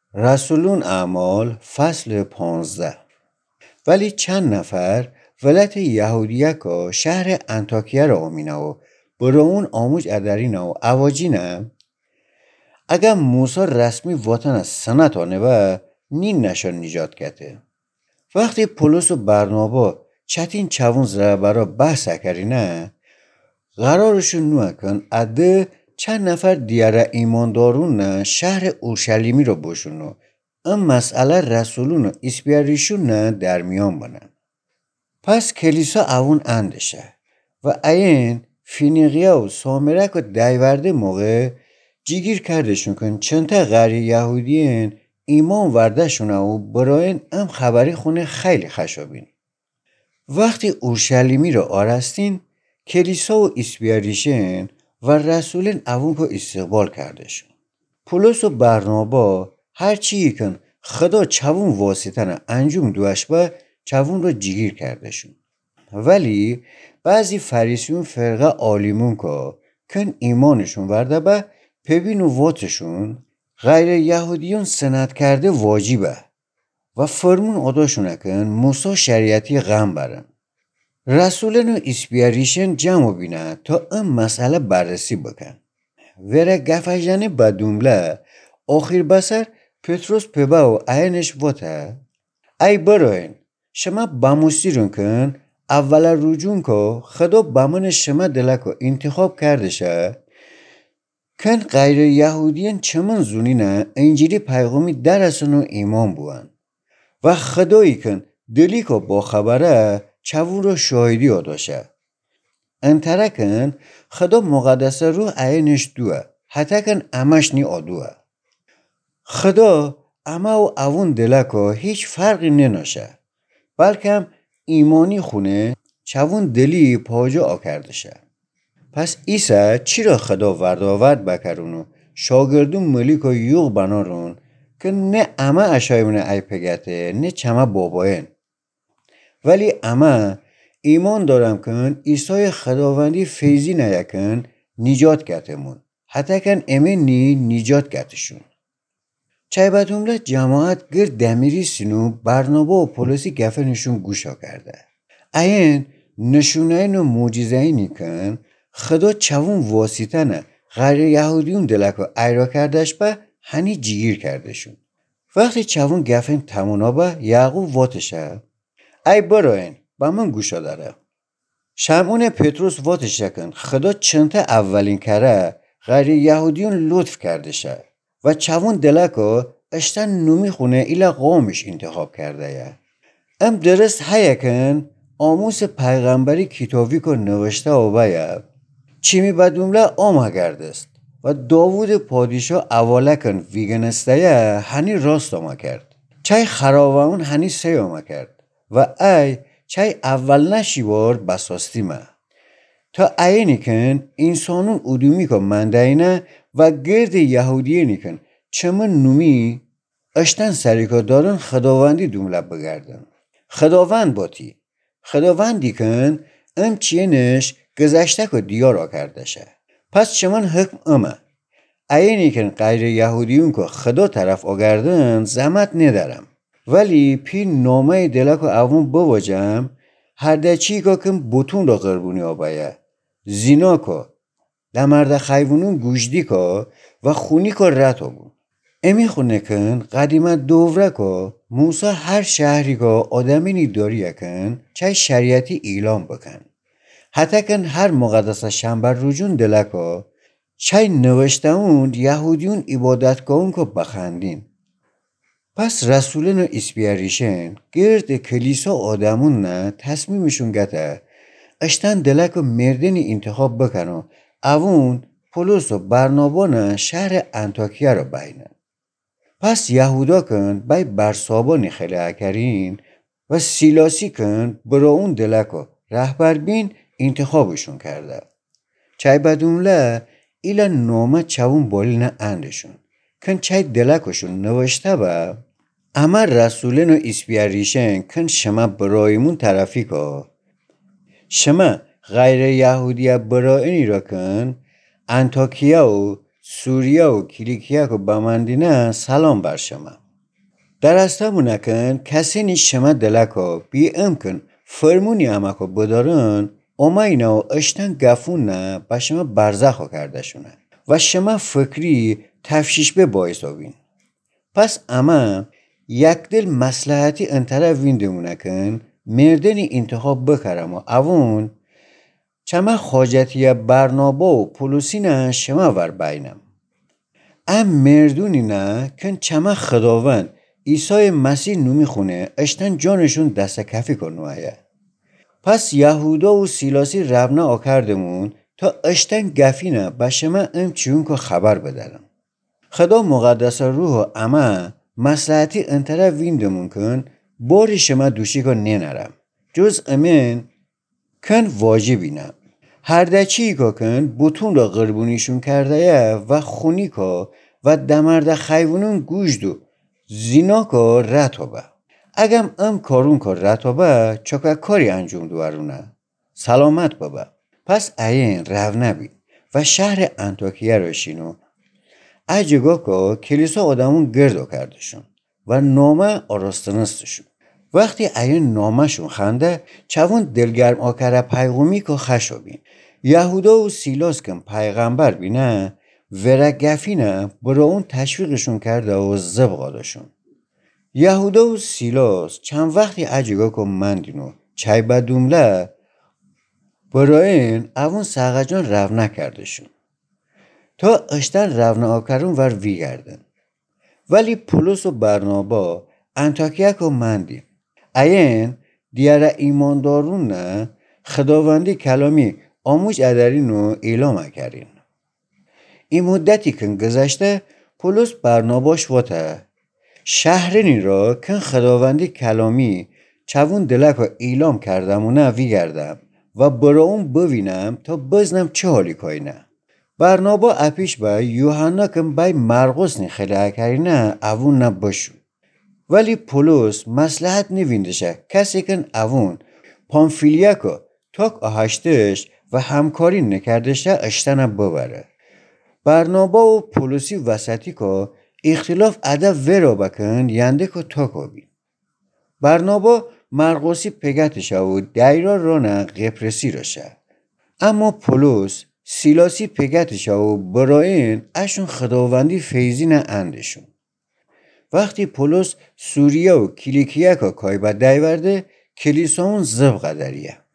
رسولون اعمال فصل 15. ولی چند نفر ولایت یهودیه که شهر انطاکیه را امینه و برای اون آموج ادرینه و اواجینه اگر موسی رسمی وطن از سنتانه و نین نشان نجات کته. وقتی پولس و برنابا چتین چوون زره برا بحث کرینه قرارشون نوه کن اده چند نفر دیاره ایماندارون شهر اورشلیمی رو بشونو ام مسئله رسولون و اسپیاریشون در میان بنن. پس کلیسا اون اندشه و این فینیقیه و سامرک و دیورده موقع جیگیر کردشون کن چنته غیر یهودیین ایمان وردشونه و براین ام خبری خونه خیلی خشابین. وقتی اورشلیمی رو آرستین کلیسا و اسپیاریشن و رسولین اون که استقبال کردشون. پولس و برنابا هرچی کن خدا چوون واسطه انجام دوش با چوون رو جگیر کردشون. ولی بعضی فریسیون فرقه عالیمون که کن ایمانشون ورده با پبین و واتشون غیر یهودیون سند کرده واجبه و فرمون اداشونه کن موسی شریعتی غم برن. رسولن و اسپیاریشن جمع بینه تا این مسئله بررسی بکن. وره گفجنه بدومله آخر بسر پتروس پبه و اینش واته ای براین شما بموسیرون کن اول رجون که خدا بمن شما دلکو انتخاب کرده شه کن غیر یهودیان چمن زونینه انجیلی پیغامی درسن و ایمان بوان و خدایی کن دلی که با خبره چوون رو شاهدی آداشه انتره کن خدا مقدسه رو اینش دوه حتی کن امش نی آدوه خدا اما و اون دلکو هیچ فرقی نناشه بلکه ایمانی خونه چوون دلی پاجا آکرده شه. پس ایسا چی را خدا ورداورد بکرونو شاگردون ملیک و یوغ بنارون که نه اما اشایمونه ای پگته نه چما باباین ولی اما ایمان دارم کن ایسای خداوندی فیضی نیکن نجات کتمون حتی کن امنی نجات کتشون. چای بدونله جماعت گرد دمیری سینو برنابا و پولسی گفنشون گوشا کرده. این نشونه و موجزه اینی کن خدا چوون واسطه نه غیر یهودیون دلکو ایرا کردش با هنی جگیر کردشون. وقتی چوون گفن تمونا با یعقوب واتشه ای براین با من گوشا داره. شمعون پتروس واتشه کن خدا چنته اولین کره غیر یهودیون لطف کرده شه و چوون دلکو اشتن نومی خونه ایلا قومش انتخاب کرده یه. ام درست هیکن آموس پیغمبری کتابی که نوشته و باید چیمی بدومله آمه گردست و داوود پادشاه اوله کن ویگنسته یه هنی راست آمه کرد چای خرابون هنی سی آمه کرد و ای چای اول نشیوار بساستی ما تا اینی کن انسانون ادومی که منده اینه و گرد یهودیه نیکن چمن نومی اشتن سریکا دارن خداوندی دومله بگردن خداوند باتی خداوندی کن ام چینش گذشته که دیار کرده شه پس چمن حکم امه اینی کن غیر یهودیون که خدا طرف آگردن زحمت ندارم ولی پی نامه دلک و اوون بواجم هر دچی که کم بوتون را قربونی آبایه زینا که لمرد خیوونون گوشدی که و خونی که رت آبون امی خونه کن قدیمه دووره که موسی هر شهری که آدمینی داری کن چای شریعتی اعلام بکن حتی کن هر مقدسه شنبر رجون دلکا چای نوشته اون یهودیون عبادت کن که بخندین. پس رسولن و اسپیاریشن گرد کلیسا آدمون نه تصمیمشون گته اشتن دلکو مردنی انتخاب بکنو اون پولس و برنابا نه شهر انطاکیه رو بینن. پس یهودا کن بای برسابانی خیلی کرین و سیلاسی کن برا اون دلکو رهبر بین انتخابشون کرده. چای بدونله ایلا نامه چوون بالی نه اندشون کن چای دلکوشون نوشته با اما رسولن و اسپیاریشن کن شما برایمون طرفی که شما غیر یهودیه برایانی را کن انطاکیه و سوریه و کلیکیه و بماندینه سلام بر شما. در استمونکن کسی نیش شما دلکو بی امکن فرمونی امکو بدارن اومینه و اشتن گفونه با شما برزخو کرده شونه و شما فکری تفشیش به باعث بین. پس اما یک دل مصلحتی انتره ویندمونه کن مردنی انتخاب بکرم و اون چما خاجتی برنابا و پولوسی نه شما ور بینم. ام مردونی نه کن چما خداوند عیسی مسیح نومی خونه اشتن جانشون دست کفی کنوه. پس یهودا و سیلاسی رونا آکردمون تا اشتن گفینه با شما چون که خبر بدارم. خدا مقدس روح اما مصلحتی انتره ویندمون کن باری شما دوشی که ننرم. جز امین کن واجبی نه. هر دچی که کن بوتون را قربونیشون کرده و خونی که و دمرده خیونون گوشدو زینا که رتابه. اگم کارون که رتابه چکه کاری انجام دوارونه. سلامت بابا. پس این رو نبید و شهر انطاکیه رو شینو اجگاه که کلیسا آدمون گردو کردشون و نامه آراستنستشون. وقتی این نامه شون خنده چون دلگرم آکره پیغومی که خشو بین. یهودا و سیلاس کن پیغمبر بینه ورگفینه برا اون تشویقشون کرده و زبغادشون. یهودا و سیلاس چند وقتی اجگاه که مندینو چای بدومله برا این اون ساقجان رو نکردشون تا اشتن رو ناکرون ور ویگردن. ولی پولس و برنابا انطاکیه که مندین این دیاره ایماندارون نه خداوندی کلامی آموز ادرینو اعلام کردین. این مدتی کن گذشته پولس برناباش واته شهرینی را کن خداوندی کلامی چون دلک را اعلام کردمونه ویگردم و برا اون ببینم تا بزنم چه حالی کاینه. برنابا اپیش با یوحنا کن بای مرقس نی خیلی کرینه اون نباشو. ولی پولس مصلحت نویندشه کسی کن اون پامفیلیا که تاک آهشتش و همکاری نکردشه اشتنه ببره. برنابا و پولسی وسطی که اختلاف ادب ورا بکن ینده که تاکو بین. برنابا مرقسی پگتشه و دایرا رانه قپرسی رشه. اما پولس سیلاسی پگتشه و براین اشون خداوندی فیزین اندشون. وقتی پولس سوریه و کلیکیه که کایبت دایورده کلیساون زب قدریه.